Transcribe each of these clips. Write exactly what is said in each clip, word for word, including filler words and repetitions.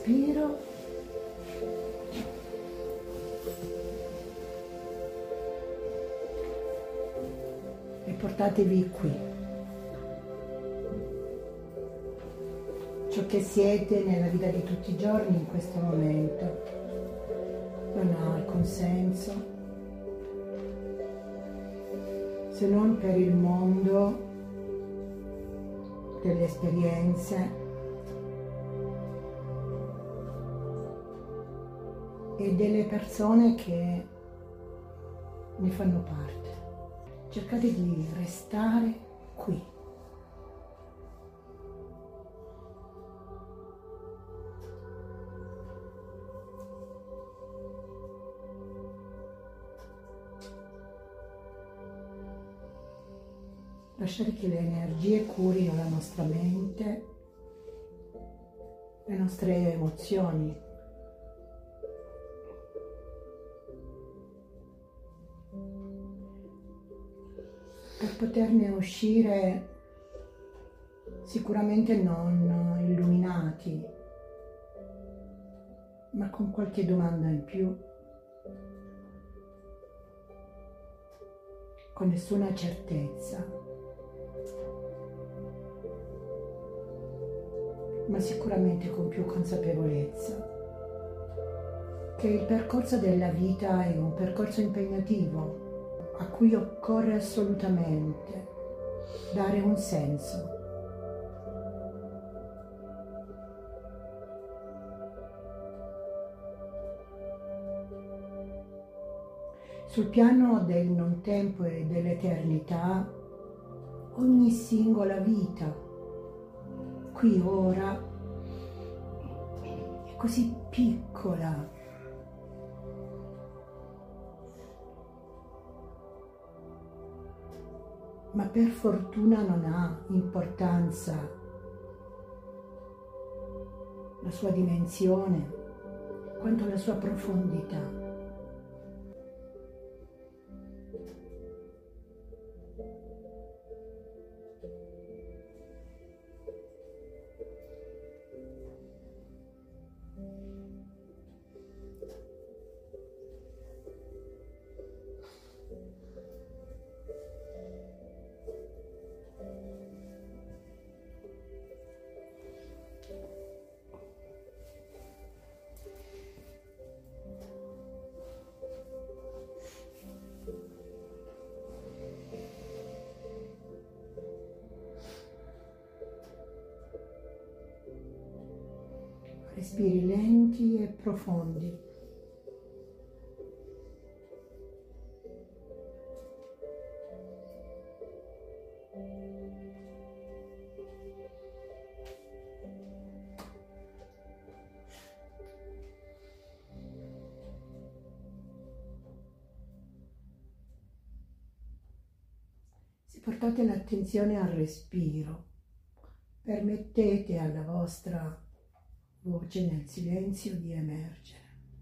respiro e portatevi qui. Ciò che siete nella vita di tutti i giorni in questo momento non ha alcun senso se non per il mondo delle esperienze e delle persone che ne fanno parte. Cercate di restare qui. Lasciare che le energie curino la nostra mente, le nostre emozioni. Per poterne uscire sicuramente non illuminati, ma con qualche domanda in più, con nessuna certezza, ma sicuramente con più consapevolezza che il percorso della vita è un percorso impegnativo a cui occorre assolutamente dare un senso. Sul piano del non tempo e dell'eternità, ogni singola vita, qui ora, è così piccola. Ma per fortuna non ha importanza la sua dimensione quanto la sua profondità. Respiri lenti e profondi. Se portate l'attenzione al respiro, permettete alla vostra voce nel silenzio di emergere.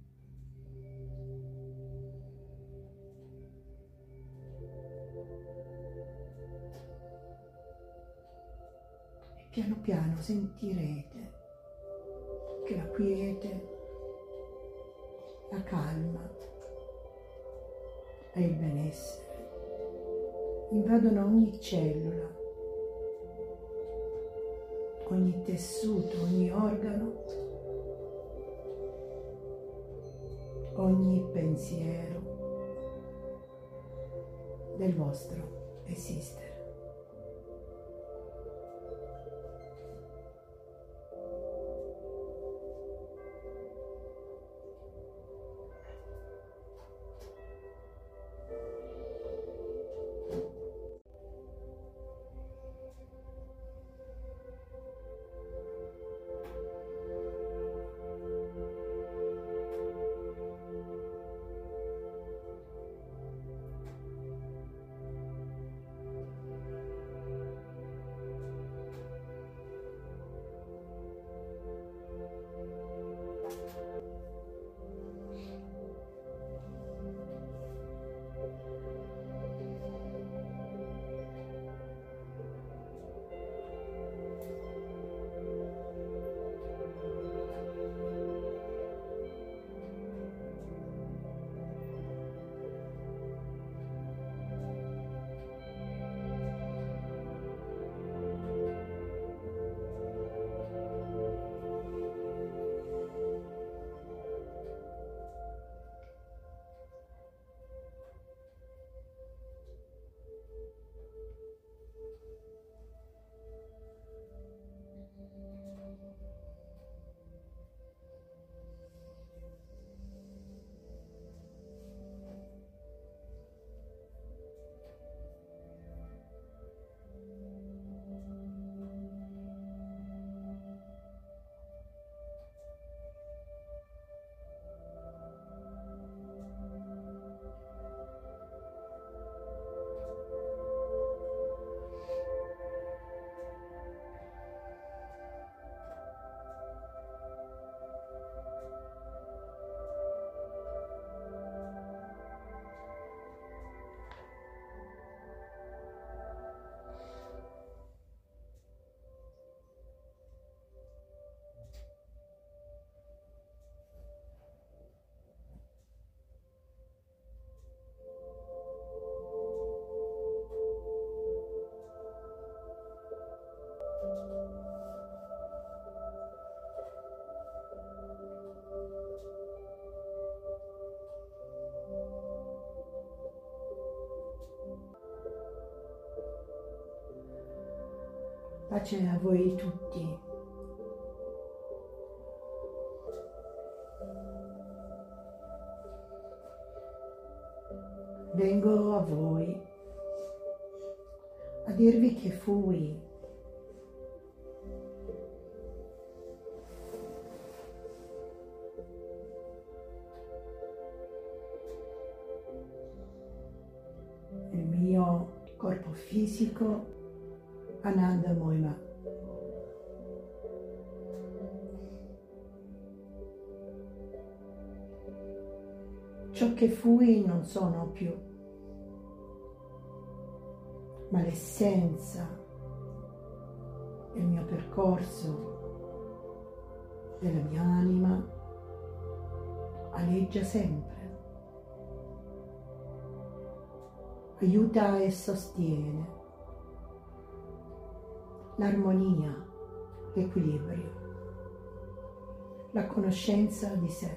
E piano piano sentirete che la quiete, la calma e il benessere invadono ogni cellula, ogni tessuto, ogni organo, ogni pensiero del vostro esistere. Pace a voi tutti. Vengo a voi a dirvi che fui il mio corpo fisico Ananda Moima. Ciò che fui non sono più, ma l'essenza del mio percorso, della mia anima, aleggia sempre, aiuta e sostiene l'armonia, l'equilibrio, la conoscenza di sé.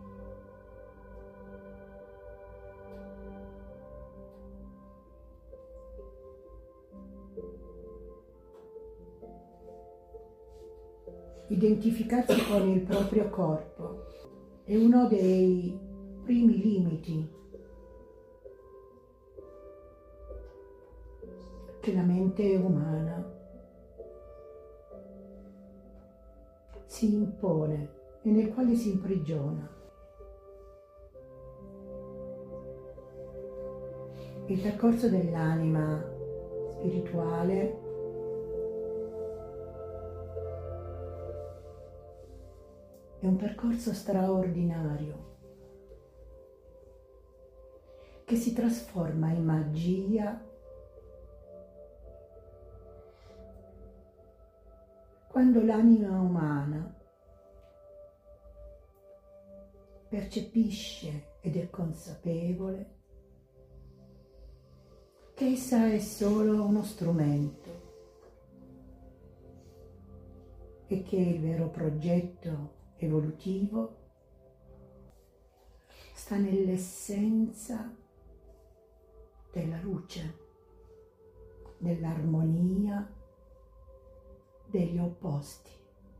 Identificarsi con il proprio corpo è uno dei primi limiti che la mente umana si impone e nel quale si imprigiona. Il percorso dell'anima spirituale è un percorso straordinario che si trasforma in magia quando l'anima umana percepisce ed è consapevole che essa è solo uno strumento e che il vero progetto evolutivo sta nell'essenza della luce, nell'armonia degli opposti.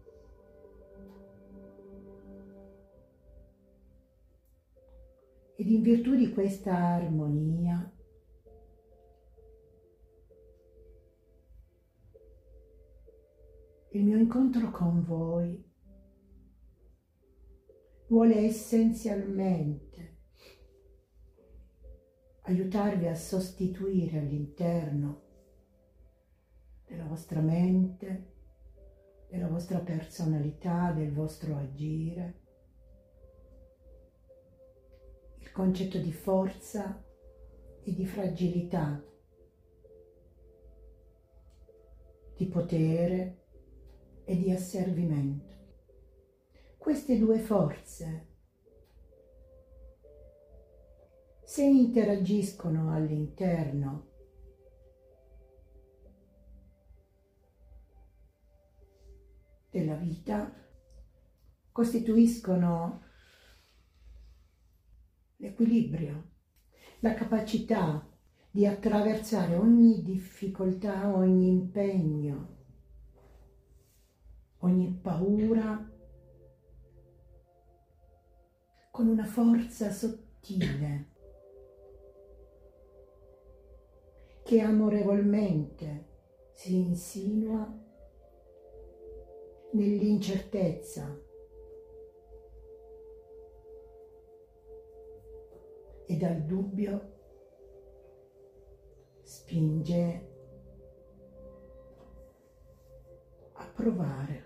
Ed in virtù di questa armonia il mio incontro con voi vuole essenzialmente aiutarvi a sostituire all'interno della vostra mente, della vostra personalità, del vostro agire, il concetto di forza e di fragilità, di potere e di asservimento. Queste due forze, se interagiscono all'interno della vita, costituiscono l'equilibrio, la capacità di attraversare ogni difficoltà, ogni impegno, ogni paura con una forza sottile che amorevolmente si insinua nell'incertezza e dal dubbio spinge a provare.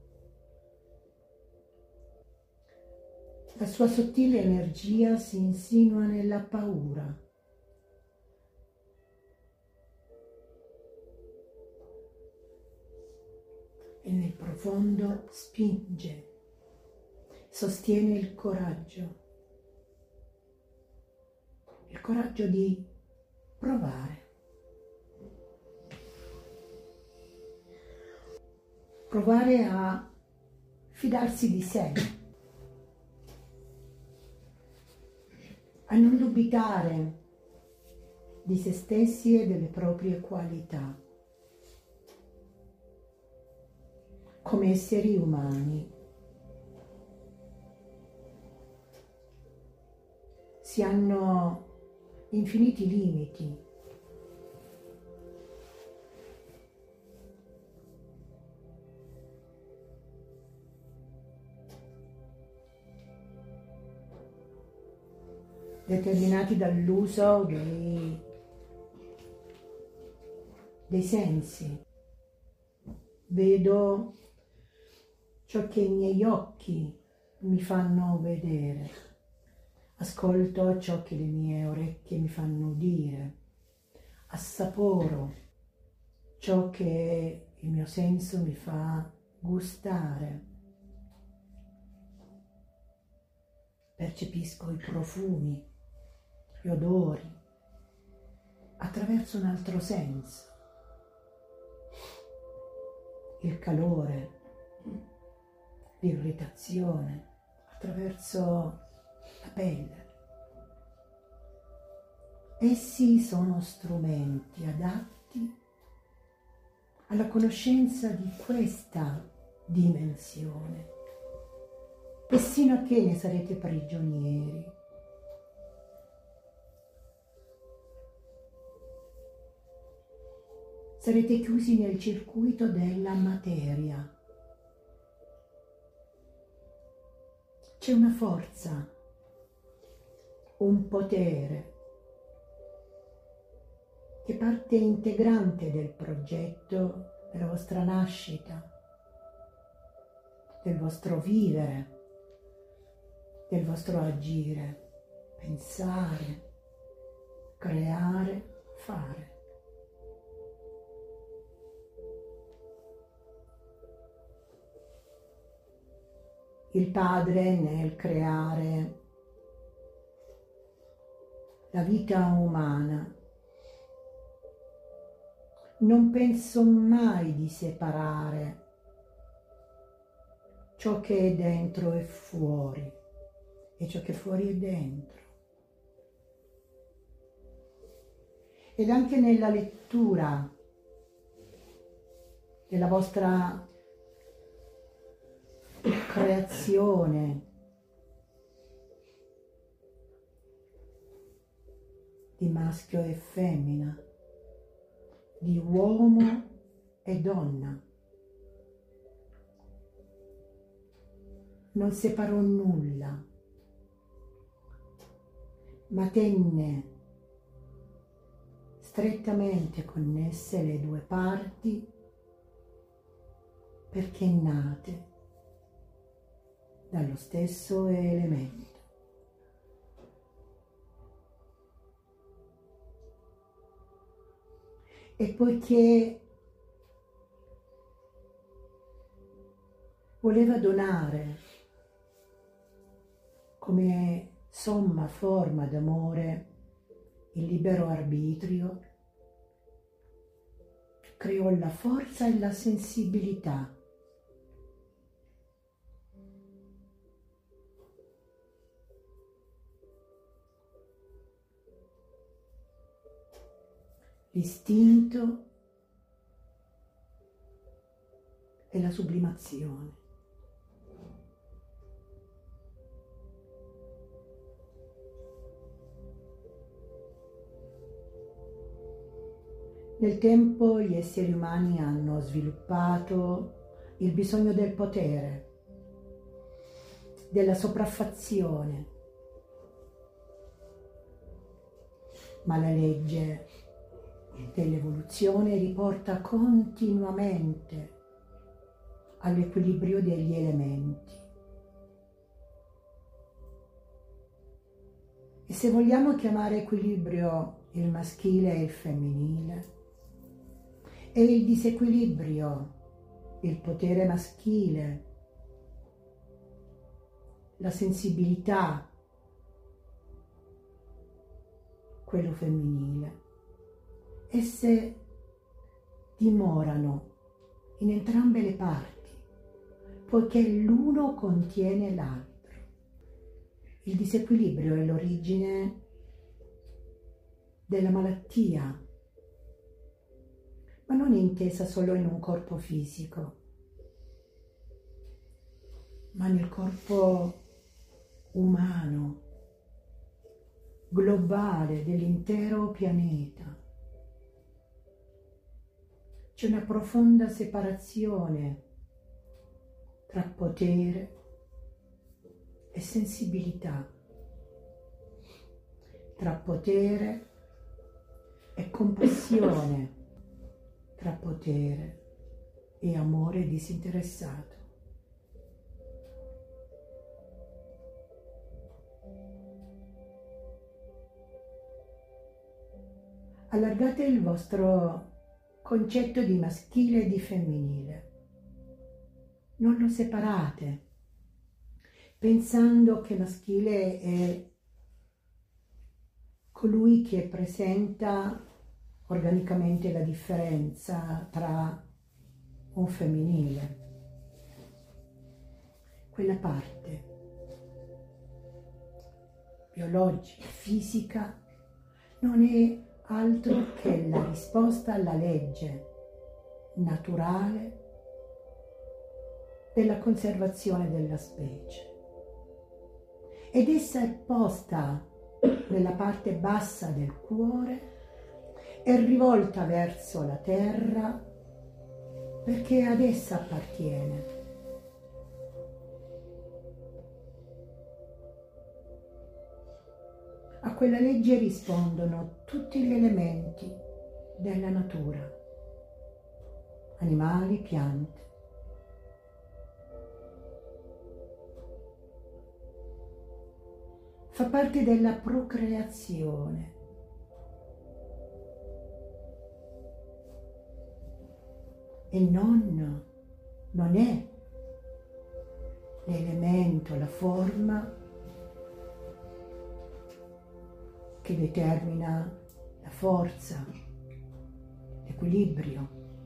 La sua sottile energia si insinua nella paura e nel profondo spinge, sostiene il coraggio, il coraggio di provare, provare a fidarsi di sé, a non dubitare di se stessi e delle proprie qualità. come esseri umani si hanno infiniti limiti. Determinati dall'uso dei, dei sensi. Vedo ciò che i miei occhi mi fanno vedere, ascolto ciò che le mie orecchie mi fanno udire, assaporo ciò che il mio senso mi fa gustare, percepisco i profumi, gli odori, attraverso un altro senso, il calore, l'irritazione, attraverso la pelle. Essi sono strumenti adatti alla conoscenza di questa dimensione, e sino a che ne sarete prigionieri. Sarete chiusi nel circuito della materia. C'è una forza, un potere, che parte integrante del progetto della vostra nascita, del vostro vivere, del vostro agire, pensare, creare, fare. Il Padre nel creare la vita umana non penso mai di separare ciò che è dentro e fuori e ciò che fuori è dentro. Ed anche nella lettura della vostra creazione di maschio e femmina, di uomo e donna, non separò nulla, ma tenne strettamente connesse le due parti perché nate dallo stesso elemento. E poiché voleva donare come somma forma d'amore il libero arbitrio, creò la forza e la sensibilità. L'istinto e la sublimazione. Nel tempo gli esseri umani hanno sviluppato il bisogno del potere, della sopraffazione, ma la legge dell'evoluzione riporta continuamente all'equilibrio degli elementi. E se vogliamo chiamare equilibrio il maschile e il femminile, e il disequilibrio il potere maschile, la sensibilità quello femminile, esse dimorano in entrambe le parti, poiché l'uno contiene l'altro. Il disequilibrio è l'origine della malattia, ma non intesa solo in un corpo fisico, ma nel corpo umano, globale dell'intero pianeta. C'è una profonda separazione tra potere e sensibilità, tra potere e compassione, tra potere e amore disinteressato. Allargate il vostro concetto di maschile e di femminile. Non lo separate, pensando che maschile è colui che presenta organicamente la differenza tra un femminile. Quella parte biologica, fisica, non è altro che la risposta alla legge naturale della conservazione della specie. Ed essa è posta nella parte bassa del cuore, è rivolta verso la terra perché ad essa appartiene. A quella legge rispondono tutti gli elementi della natura, animali, piante. Fa parte della procreazione. E non, non è l'elemento, la forma che determina la forza, l'equilibrio.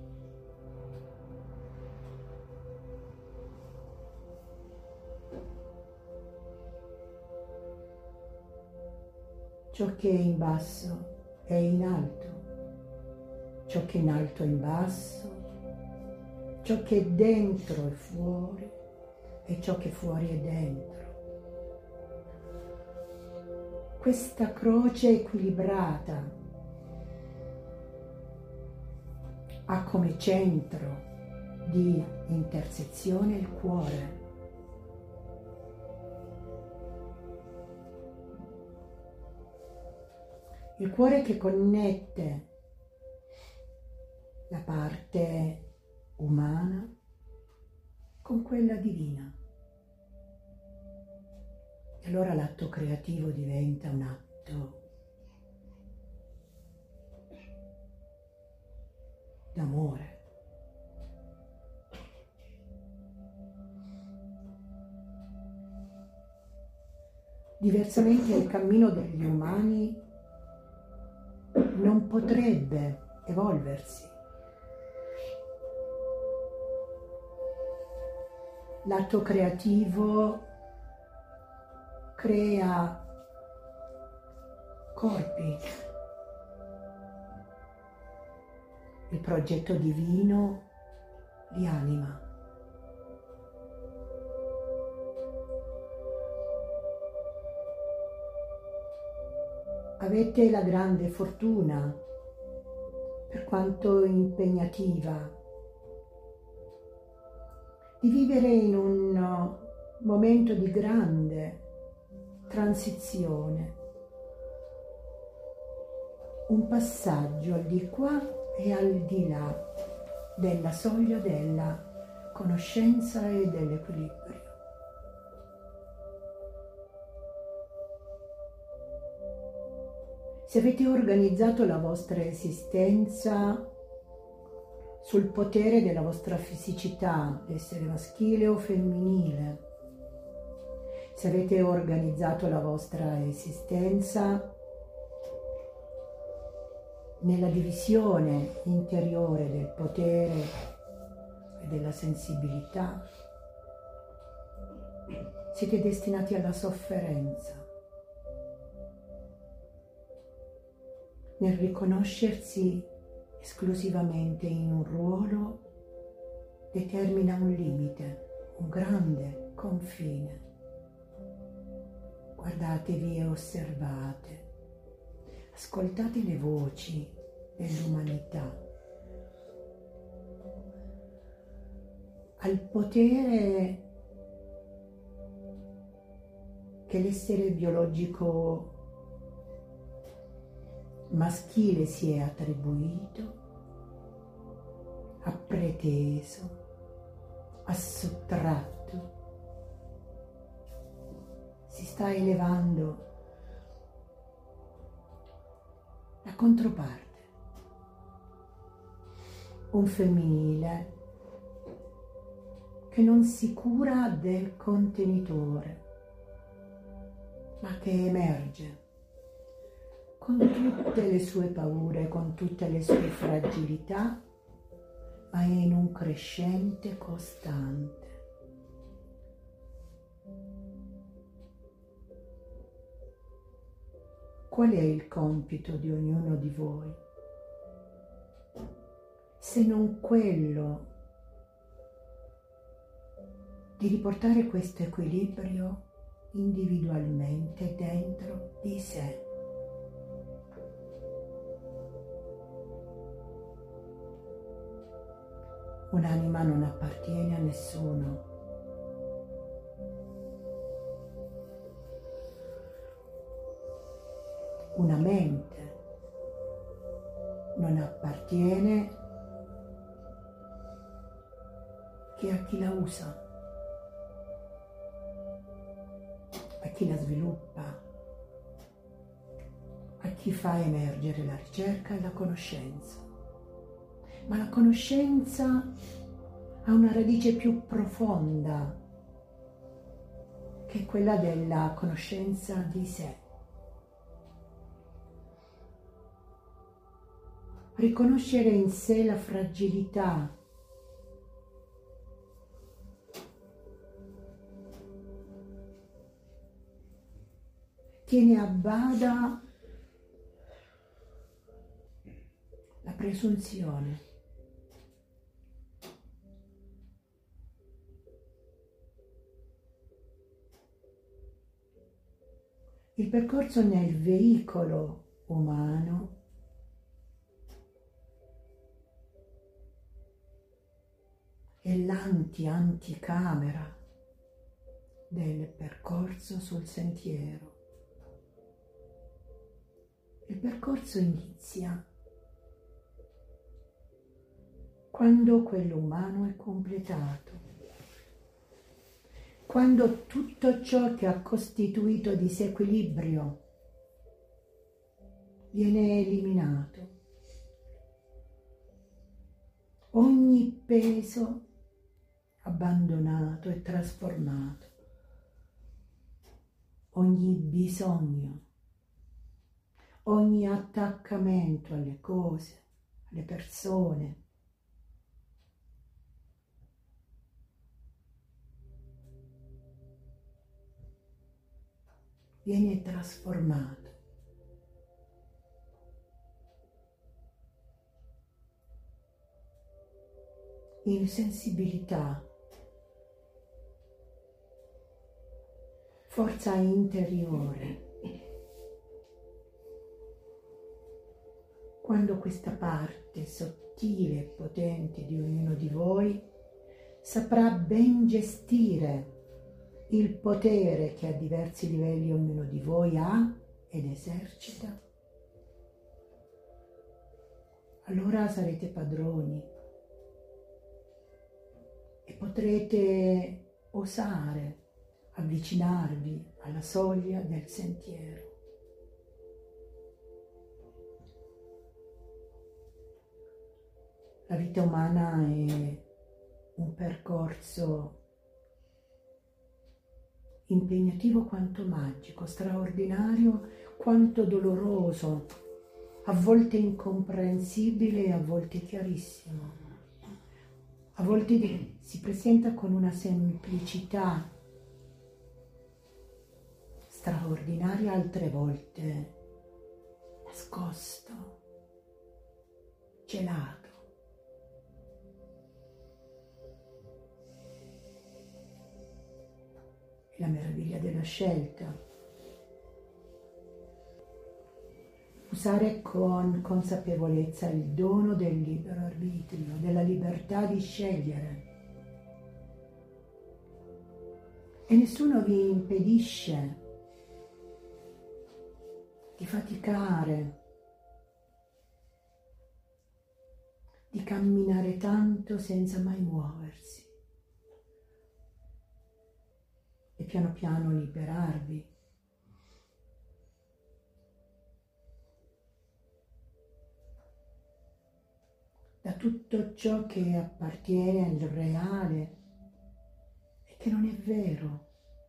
Ciò che è in basso è in alto, ciò che è in alto è in basso, ciò che è dentro è fuori e ciò che è fuori è dentro. Questa croce equilibrata ha come centro di intersezione il cuore. Il cuore che connette la parte umana con quella divina. E allora l'atto creativo diventa un atto d'amore. Diversamente il cammino degli umani non potrebbe evolversi. L'atto creativo crea corpi. Il progetto divino li anima. Avete la grande fortuna, per quanto impegnativa, di vivere in un momento di grande transizione, un passaggio al di qua e al di là della soglia della conoscenza e dell'equilibrio. Se avete organizzato la vostra esistenza sul potere della vostra fisicità, essere maschile o femminile, se avete organizzato la vostra esistenza nella divisione interiore del potere e della sensibilità, siete destinati alla sofferenza. Nel riconoscersi esclusivamente in un ruolo determina un limite, un grande confine. Guardatevi e osservate, ascoltate le voci dell'umanità. Al potere che l'essere biologico maschile si è attribuito, ha preteso, ha sottratto, si sta elevando la controparte, un femminile che non si cura del contenitore, ma che emerge con tutte le sue paure, con tutte le sue fragilità, ma in un crescente costante. Qual è il compito di ognuno di voi? Se non quello di riportare questo equilibrio individualmente dentro di sé. Un'anima non appartiene a nessuno. Una mente non appartiene che a chi la usa, a chi la sviluppa, a chi fa emergere la ricerca e la conoscenza. Ma la conoscenza ha una radice più profonda, che è quella della conoscenza di sé. Riconoscere in sé la fragilità, tiene a bada la presunzione. Il percorso nel veicolo umano è l'anti-anticamera del percorso sul sentiero. Il percorso inizia quando quello umano è completato, quando tutto ciò che ha costituito disequilibrio viene eliminato, ogni peso abbandonato e trasformato, ogni bisogno, ogni attaccamento alle cose, alle persone, viene trasformato. In sensibilità, forza interiore. Quando questa parte sottile e potente di ognuno di voi saprà ben gestire il potere che a diversi livelli ognuno di voi ha ed esercita, allora sarete padroni e potrete osare avvicinarvi alla soglia del sentiero. La vita umana è un percorso impegnativo quanto magico, straordinario quanto doloroso, a volte incomprensibile e a volte chiarissimo. A volte si presenta con una semplicità straordinaria, altre volte nascosto, celato. è la meraviglia della scelta. Usare con consapevolezza il dono del libero arbitrio, della libertà di scegliere. E nessuno vi impedisce di faticare, di camminare tanto senza mai muoversi e piano piano liberarvi. Da tutto ciò che appartiene al reale e che non è vero,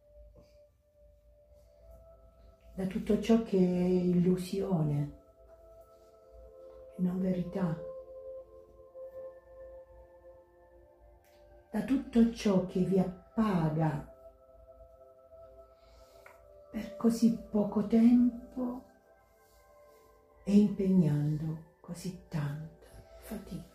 da tutto ciò che è illusione e non verità, da tutto ciò che vi appaga per così poco tempo e impegnando così tanta fatica.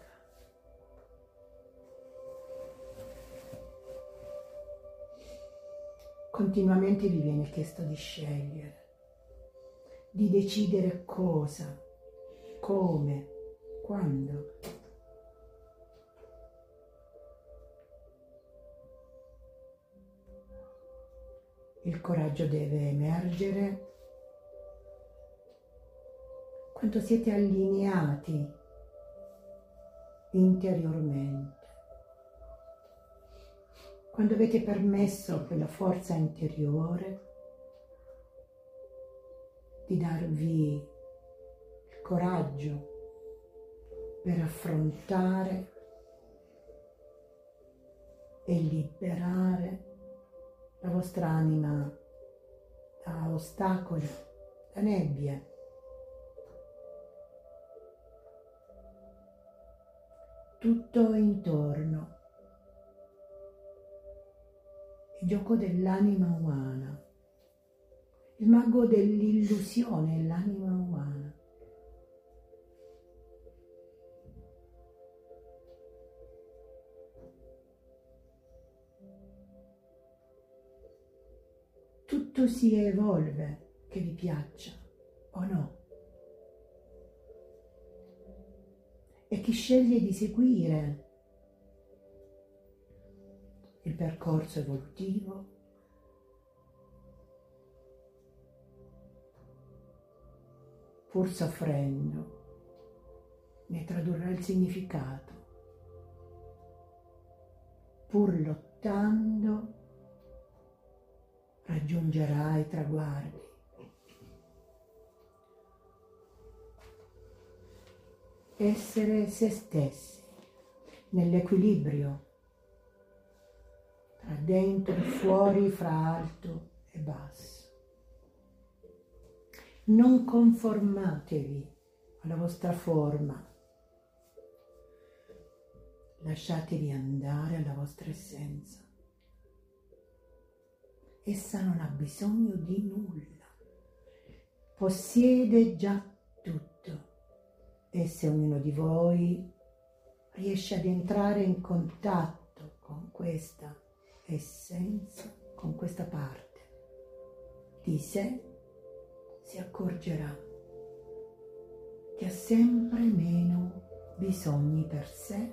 Continuamente vi viene chiesto di scegliere, di decidere cosa, come, quando. Il coraggio deve emergere quando siete allineati interiormente, quando avete permesso a quella forza interiore di darvi il coraggio per affrontare e liberare la vostra anima da ostacoli, da nebbie. Tutto intorno, il gioco dell'anima umana, il mago dell'illusione è l'anima umana. Tutto si evolve, che vi piaccia o no. E chi sceglie di seguire il percorso evolutivo pur soffrendo ne tradurrà il significato, pur lottando raggiungerà i traguardi. Essere se stessi, nell'equilibrio, tra dentro e fuori, fra alto e basso. Non conformatevi alla vostra forma, lasciatevi andare alla vostra essenza. Essa non ha bisogno di nulla, possiede già tutto. E se ognuno di voi riesce ad entrare in contatto con questa essenza, con questa parte di sé, si accorgerà che ha sempre meno bisogni per sé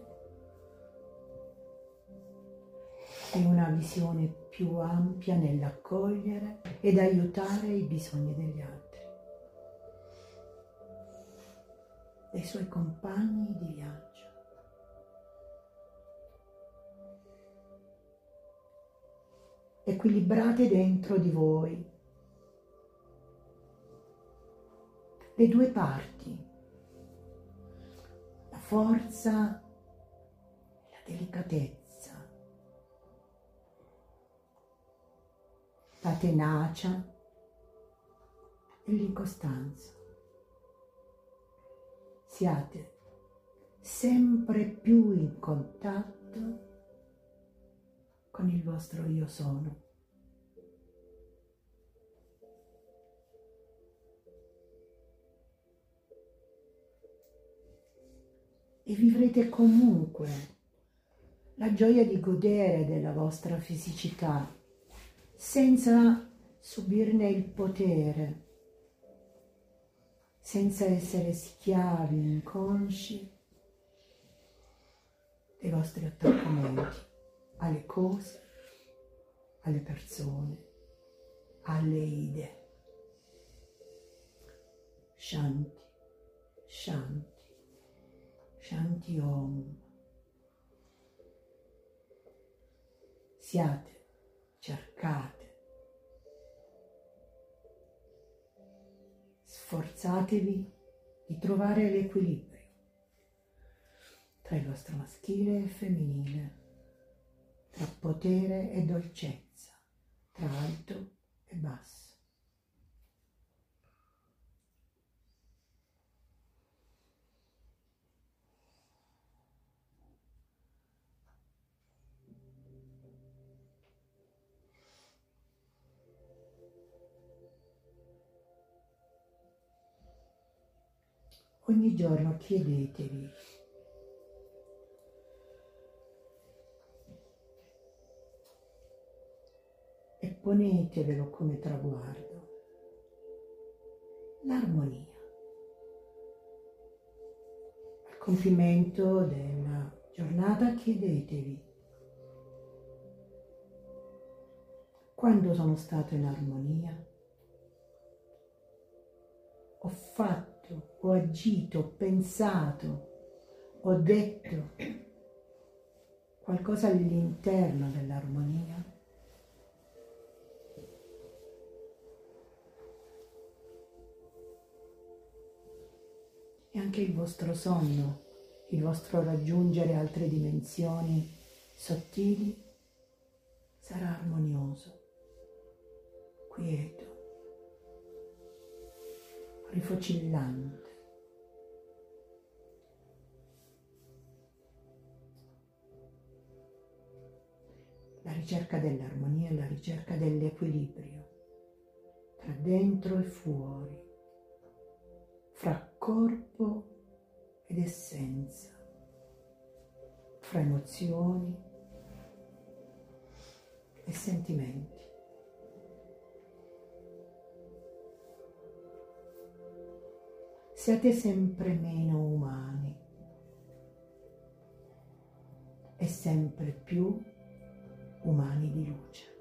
e una visione più ampia nell'accogliere ed aiutare i bisogni degli altri, dei suoi compagni di viaggio. Equilibrate dentro di voi le due parti, la forza e la delicatezza, la tenacia e l'incostanza. Siate sempre più in contatto con il vostro io sono. E vivrete comunque la gioia di godere della vostra fisicità, senza subirne il potere, senza essere schiavi inconsci dei vostri attaccamenti alle cose, alle persone, alle idee. Shanti, Shanti, Shanti Om. Siate, cercate, sforzatevi di trovare l'equilibrio tra il vostro maschile e femminile, tra potere e dolcezza, tra alto e basso. Ogni giorno chiedetevi: e ponetevelo come traguardo, l'armonia. Al compimento della giornata chiedetevi: quando sono stato in armonia? Ho fatto, ho agito, ho pensato, ho detto qualcosa all'interno dell'armonia? E anche il vostro sonno, il vostro raggiungere altre dimensioni sottili sarà armonioso, quieto, rifocillante. La ricerca dell'armonia è la ricerca dell'equilibrio tra dentro e fuori, fra corpo ed essenza, fra emozioni e sentimenti. Siate sempre meno umani e sempre più umani di luce.